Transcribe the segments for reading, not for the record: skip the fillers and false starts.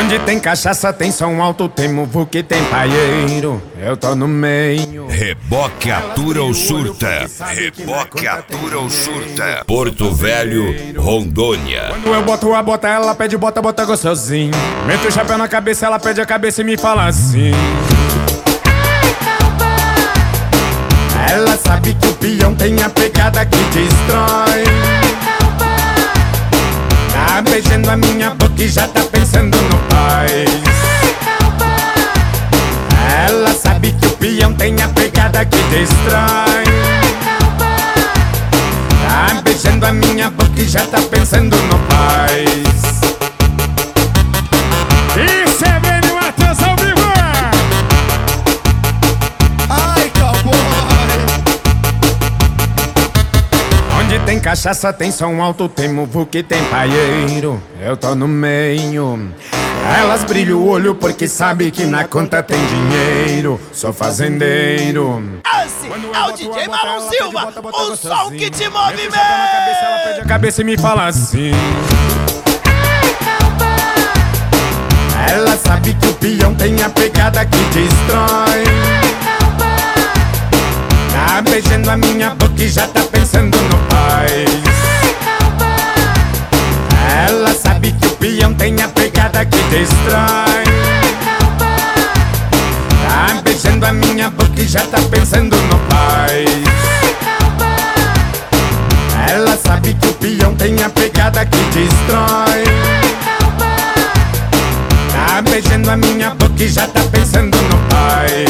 Onde tem cachaça, tem som alto, tem muvuca e tem paieiro. Eu tô no meio. Reboque atura ou surta. Reboque atura ou surta. Porto Velho, Rondônia. Quando eu boto a bota, ela pede bota, bota gostosinho. Meto o chapéu na cabeça, ela pede a cabeça e me fala assim: ela sabe que o peão tem a pegada que destrói. Tá beijando a minha boca e já tá pensando no pai. Ela sabe que o peão tem a pegada que destrói. Tá beijando a minha boca e já tá pensando no pai. Isso é bem no Matheus ao vivo. Ai, cowboy. Onde tem cachaça, tem som alto, tem muvuca e tem paieiro. Eu tô no meio. Elas brilham o olho porque sabe que na conta tem dinheiro. Sou fazendeiro. Esse é o DJ Marlon Silva, o som que te movimenta. Ela pede a cabeça e me fala assim: ela sabe que o peão tem a pegada que destrói. Tá beijando a minha boca e já tá pensando no pai. Ela sabe que o peão tem a pegada que destrói. Tá beijando a minha boca e já tá pensando no pai. Ela sabe que o peão tem a pegada que destrói. Tá beijando a minha boca e já tá pensando no pai.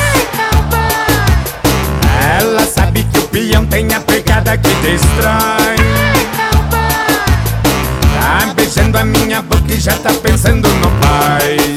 Ela sabe que o peão tem a pegada que destrói. Tá beijando a minha boca e já tá pensando no pai.